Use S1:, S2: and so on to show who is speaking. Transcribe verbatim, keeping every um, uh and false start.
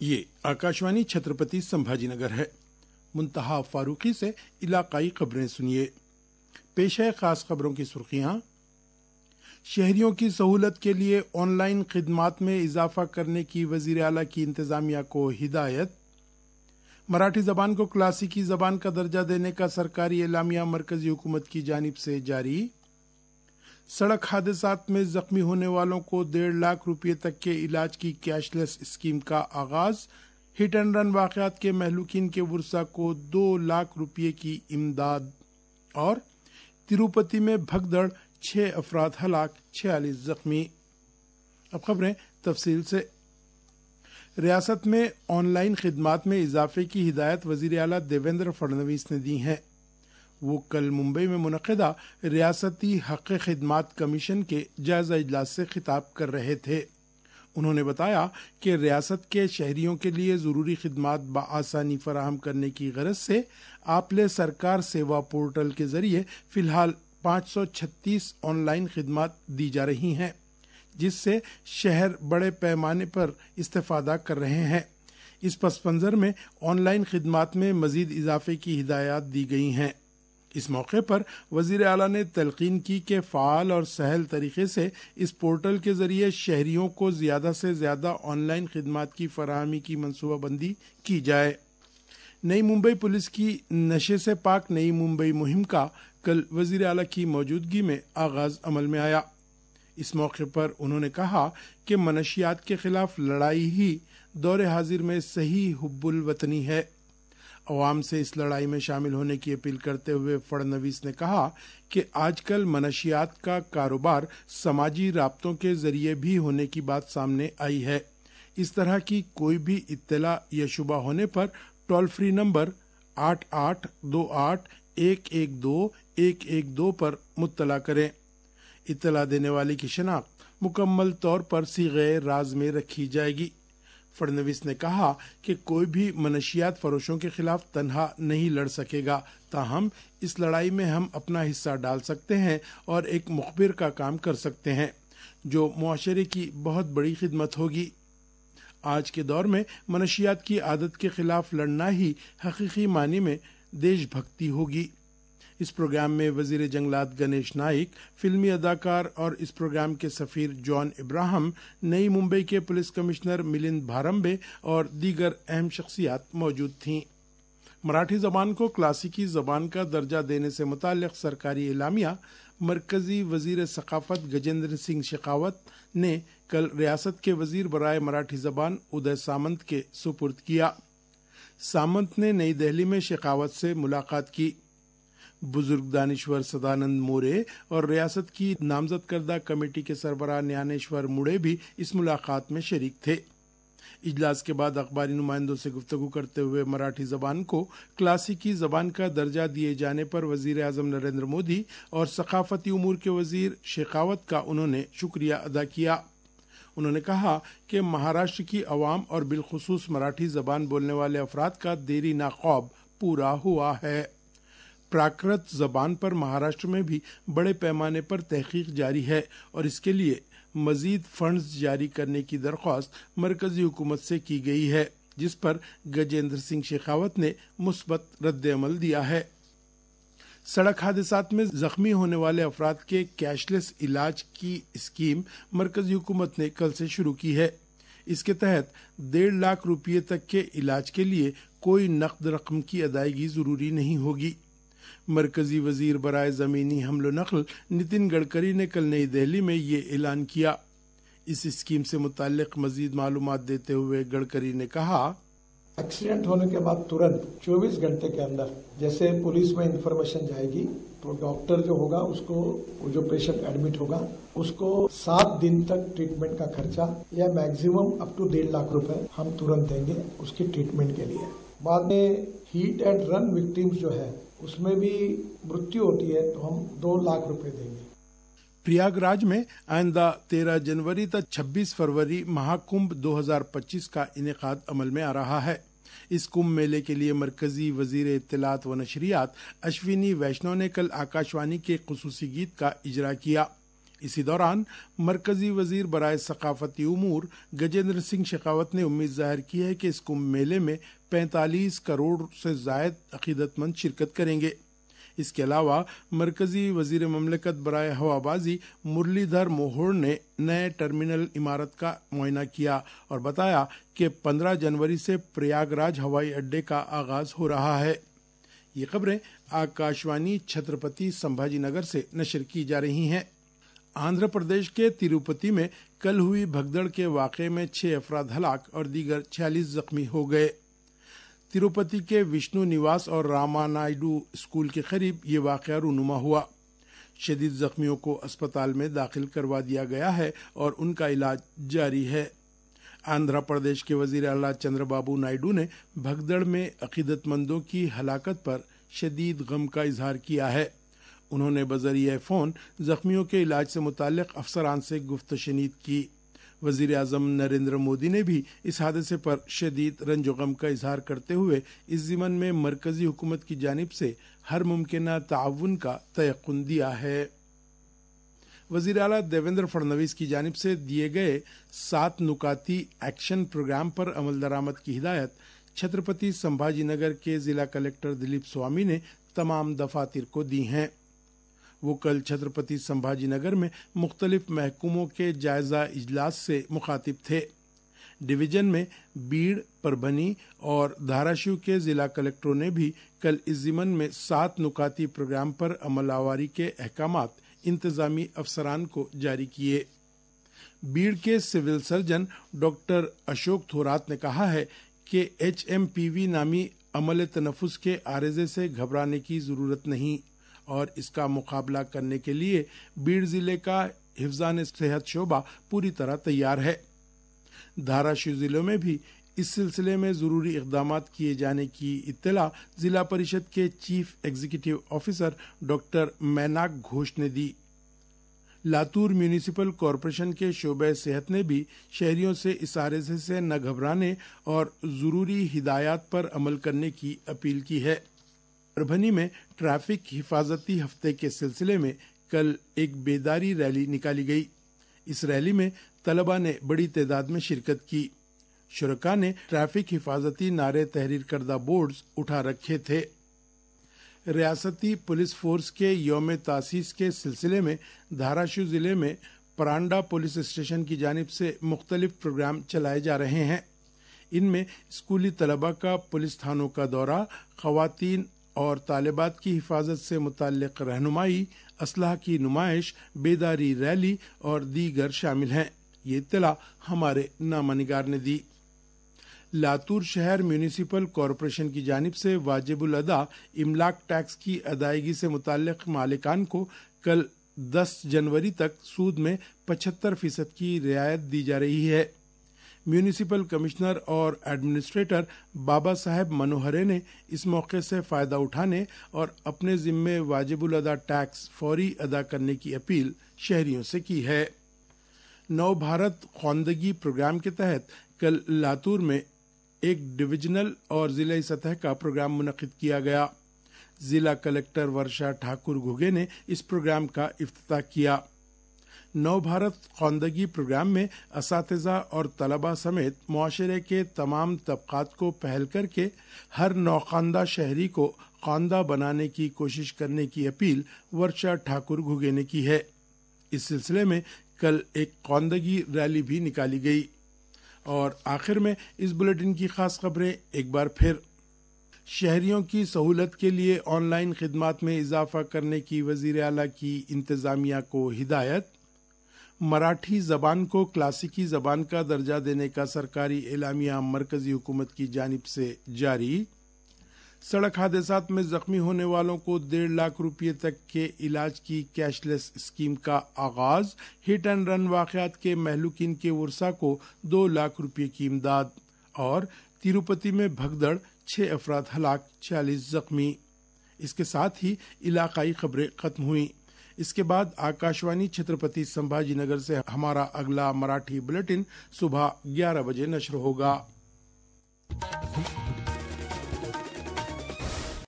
S1: یہ आकाशवाणी छत्रपति संभाजी नगर है। मुंतहा फारूकी से इलाकाई खबरें सुनिए। पेश है खास खबरों की सुर्खियां। शहरियों की सहूलत के लिए ऑनलाइन खिदमात में इजाफा करने की वजीर आला की इंतजामिया को हिदायत। मराठी जबान को क्लासिकी जबान का दर्जा देने का सरकारी एलामिया मरकजी हुकूमत की जानिब से जारी। सड़क हादसात में जख्मी होने वालों को डेढ़ लाख रुपये तक के इलाज की कैशलेस स्कीम का आगाज। हिट एंड रन वाकयात के महलूकीन के वर्सा को दो लाख रुपये की इमदाद। और तिरुपति में भगदड़, छह अफराद हलाक, छियालीस जख्मी। अब खबरें तफसील से। रियासत में ऑनलाइन खिदमात में इजाफे की हिदायत वजीर आला देवेंद्र फडणवीस ने दी है। वो कल मुंबई में मुनक़िदा रियासती हक़ खिदमात कमीशन के जायजा इजलास से खिताब कर रहे थे। उन्होंने बताया कि रियासत के शहरियों के लिए ज़रूरी खिदमात बआसानी फराहम करने की गरज से आपले सरकार सेवा पोर्टल के जरिए फ़िलहाल पाँच सौ छत्तीस ऑनलाइन खिदमात दी जा रही हैं, जिससे शहर बड़े पैमाने पर इस्तेफादा कर रहे हैं। इस पस मंज़र में ऑनलाइन खिदमात में मज़ीद इजाफे की हिदायत दी गई हैं। इस मौके पर वजीर आला ने तलकीन की कि फ़ाल और सहल तरीके से इस पोर्टल के जरिए शहरियों को ज़्यादा से ज़्यादा ऑनलाइन खिदमात की फराहमी की मनसूबाबंदी की जाए। नई मुंबई पुलिस की नशे से पाक नई मुंबई मुहिम का कल वजीर आला की मौजूदगी में आगाज अमल में आया। इस मौके पर उन्होंने कहा कि मनशियात के खिलाफ लड़ाई ही दौरे हाजिर में सही हुब्बुल वतनी है। अवाम से इस लड़ाई में शामिल होने की अपील करते हुए फडणवीस ने कहा कि आजकल मनशियात का कारोबार समाजी राब्तों के जरिए भी होने की बात सामने आई है। इस तरह की कोई भी इत्तला या शुबा होने पर टोल फ्री नंबर आठ आठ दो आठ एक एक दो एक एक दो पर मुत्तला करें। इत्तला देने वाले की शनाख्त मुकम्मल तौर पर सीगे राज में रखी जाएगी। फडणवीस ने कहा कि कोई भी मनशियात फरोशों के खिलाफ तन्हा नहीं लड़ सकेगा, ताहम इस लड़ाई में हम अपना हिस्सा डाल सकते हैं और एक मुखबिर का काम कर सकते हैं, जो मुआशरे की बहुत बड़ी खिदमत होगी। आज के दौर में मनशियात की आदत के खिलाफ लड़ना ही हकीकी मानी में देशभक्ति होगी। इस प्रोग्राम में वजीर जंगलात गणेश नाइक, फिल्मी अदाकार और इस प्रोग्राम के सफीर जॉन इब्राहिम, नई मुंबई के पुलिस कमिश्नर मिलिंद भारंबे और दीगर अहम शख्सियात मौजूद थीं। मराठी जबान को क्लासिकी जबान का दर्जा देने से मुताल्लिक सरकारी एलामिया मरकजी वजीर सकाफत गजेंद्र सिंह शेखावत ने कल रियासत के वजीर बराए मराठी जबान उदय सामंत के सुपुर्द किया। सामंत ने नई दिल्ली में शेखावत से मुलाकात की। बुजुर्ग दानिश्वर सदानंद मोरे और रियासत की नामजद करदा कमेटी के सरबराह ज्ञानेश्वर मुड़े भी इस मुलाकात में शरीक थे। इजलास के बाद अखबारी नुमाइंदों से गुफ्तगू करते हुए मराठी जबान को क्लासिकी जबान का दर्जा दिए जाने पर वजीर आजम नरेंद्र मोदी और सकाफती उमूर के वजीर शेखावत का उन्होंने शुक्रिया अदा किया। उन्होंने कहा कि महाराष्ट्र की अवाम और बिलखुसूस मराठी जबान बोलने वाले अफराद का देरी ना ख्वाब पूरा हुआ है। प्राकृत जबान पर महाराष्ट्र में भी बड़े पैमाने पर तहकीक जारी है और इसके लिए मजीद फंड्स जारी करने की दरख्वास्त मरकजी हुकूमत से की गई है, जिस पर गजेंद्र सिंह शेखावत ने मुस्बत रद्द-ए-अमल दिया है। सड़क हादसात में जख्मी होने वाले अफराद के कैशलेस इलाज की स्कीम मरकजी हुकूमत ने कल से शुरू की है। इसके तहत डेढ़ लाख रुपये तक के इलाज के लिए कोई नकद रकम की अदायगी जरूरी नहीं होगी। मरकजी वजीर बराए ज़मीनी हमलो नकल नितिन गडकरी ने कल नई दिल्ली में ये ऐलान किया। इस स्कीम से मुताल्लिक मजीद मालूमात देते हुए गडकरी ने कहा,
S2: एक्सीडेंट होने के बाद तुरंत चौबीस घंटे के अंदर जैसे पुलिस में इंफॉर्मेशन जाएगी तो डॉक्टर जो होगा उसको, जो पेशेंट एडमिट होगा उसको सात दिन तक ट्रीटमेंट का खर्चा या मैक्सिमम अप टू डेढ़ लाख रुपए हम तुरंत देंगे उसकी ट्रीटमेंट के लिए। बाद में हीट एंड रन विक्टिम्स जो है उसमें भी मृत्यु होती है तो हम दो लाख रुपए देंगे।
S1: प्रयागराज में आइंदा तेरह जनवरी तक छब्बीस फरवरी महाकुंभ दो हज़ार पच्चीस का इनेकाद अमल में आ रहा है। इस कुंभ मेले के लिए मरकजी वजीर इत्तलात व नशरियात अश्विनी वैष्णव ने कल आकाशवाणी के खुसूसी गीत का इजरा किया। इसी दौरान मरकजी वजीर बराए सकाफती उमूर गजेंद्र सिंह शेखावत ने उम्मीद जाहिर की है कि इस कुंभ मेले में पैंतालीस करोड़ से जायद अकीदतमंद शिरकत करेंगे। इसके अलावा मरकजी वजीर ममलकत बराए हवाबाजी मुरलीधर मोहोड़ ने नए टर्मिनल इमारत का मुआयना किया और बताया कि पंद्रह जनवरी से प्रयागराज हवाई अड्डे का आगाज हो रहा है। ये खबरें आकाशवाणी छत्रपति संभाजी नगर से नशर की जा रही हैं। आंध्र प्रदेश के तिरुपति में कल हुई भगदड़ के वाक़े में छह अफराद हलाक और दीगर छियालीस जख्मी हो गए। तिरुपति के विष्णु निवास और रामानायडू स्कूल के करीब ये वाक़या रूनुमा हुआ। शदीद जख्मियों को अस्पताल में दाखिल करवा दिया गया है और उनका इलाज जारी है। आंध्र प्रदेश के वजीर आला चंद्रबाबू नायडू ने भगदड़ में अकीदतमंदों की हलाकत पर शदीद गम का इजहार किया है। उन्होंने बजरिए फ़ोन जख्मियों के इलाज से मुताल्लिक अफसरान से गुफ्तशनीद की। वजीर आज़म नरेंद्र मोदी ने भी इस हादसे पर शदीद रंज गम का इजहार करते हुए इस ज़िमन में मरकजी हुकूमत की जानिब से हर मुमकिन ताउन का तयक़ुन दिया है। वजीर आला देवेंद्र फडणवीस की जानिब से दिए गए सात नुकाती एक्शन प्रोग्राम पर अमल दरामद की हिदायत छत्रपति संभाजी नगर के जिला कलेक्टर दिलीप स्वामी ने तमाम दफातर को दी हैं। वो कल छत्रपति संभाजी नगर में मुख्तलिफ महकूमों के जायजा इजलास से मुखातिब थे। डिवीजन में बीड़, परभनी और धाराशिव के जिला कलेक्टरों ने भी कल इस ज़िमन में सात नुकाती प्रोग्राम पर अमलावारी के अहकामात इंतजामी अफसरान को जारी किए। बीड़ के civil surgeon doctor Ashok Thorat ने कहा है कि एच एम पी वी नामी अमल तनफुस के आरेजे से घबराने की जरूरत नहीं और इसका मुकाबला करने के लिए बीड़ जिले का हिफ्जान सेहत शोबा पूरी तरह तैयार है। धाराशिव जिले में भी इस सिलसिले में जरूरी इकदाम किए जाने की इत्तला जिला परिषद के chief executive officer doctor Mainak Ghosh ने दी। लातूर म्यूनिसिपल कॉरपोरेशन के शोबे सेहत ने भी शहरियों से इस आरेजे से न घबराने और जरूरी हिदायत पर अमल करने की अपील की है। परभनी में ट्रैफिक हिफाजती हफ्ते के सिलसिले में कल एक बेदारी रैली निकाली गई। इस रैली में तलबा ने बड़ी तादाद में शिरकत की। शुरका ने ट्रैफिक हिफाजती नारे तहरीर करदा बोर्ड्स उठा रखे थे। रियासती पुलिस फोर्स के यौम तासीस के सिलसिले में धाराशिव जिले में परांडा पुलिस स्टेशन की जानिब से मुख्तलिफ प्रोग्राम चलाए जा रहे हैं। इनमें स्कूली तलबा का पुलिस थानों का दौरा, खवातीन और तालिबात की हिफाजत से मुताल्लिक रहनुमाई, असलाह की नुमाइश, बेदारी रैली और दीगर शामिल हैं। ये इत्तला हमारे नामानिगार ने दी। लातूर शहर म्यूनिसिपल कॉरपोरेशन की जानिब से वाजिबुल अदा इमलाक टैक्स की अदायगी से मुताल्लिक मालिकान को कल दस जनवरी तक सूद में पचहत्तर फीसद की रियायत दी जा रही है। म्यूनिसिपल कमिश्नर और एडमिनिस्ट्रेटर बाबा साहेब मनोहरे ने इस मौके से फायदा उठाने और अपने जिम्मे वाजिबुल अदा टैक्स फौरी अदा करने की अपील शहरियों से की है। नव भारत ख्वानदगी प्रोग्राम के तहत कल लातूर में एक डिविजनल और जिला सतह का प्रोग्राम मुनक्किद किया गया। जिला कलेक्टर वर्षा ठाकुर घुगे ने इस प्रोग्राम का इफ्तिताह किया। नव भारत ख्वानदगी प्रोग्राम में असातिज़ा और तलबा समेत मुआशरे के तमाम तबकात को पहल करके हर नौखानदा शहरी को खानदा बनाने की कोशिश करने की अपील वर्षा ठाकुर घुगे ने की है। इस सिलसिले में कल एक ख्वानदगी रैली भी निकाली गई। और आखिर में इस बुलेटिन की खास खबरें एक बार फिर। शहरियों की सहूलत के लिए ऑनलाइन खिदमात में इजाफा करने की वजीर आला की इंतजामिया को हिदायत। मराठी जबान को क्लासिकी जबान का दर्जा देने का सरकारी एलामिया मरकजी हुकूमत की जानिब से जारी। सड़क हादसात में जख्मी होने वालों को डेढ़ लाख रुपये तक के इलाज की कैशलेस स्कीम का आगाज। हिट एंड रन वाक़यात के महलूकीन के वर्सा को दो लाख रुपये की इमदाद। और तिरुपति में भगदड़, छह अफराद हलाक, छियालीस जख्मी। इसके साथ ही इलाकाई खबरें खत्म हुई। इसके बाद आकाशवाणी छत्रपति संभाजी नगर से हमारा अगला मराठी बुलेटिन सुबह ग्यारह बजे नश्र होगा।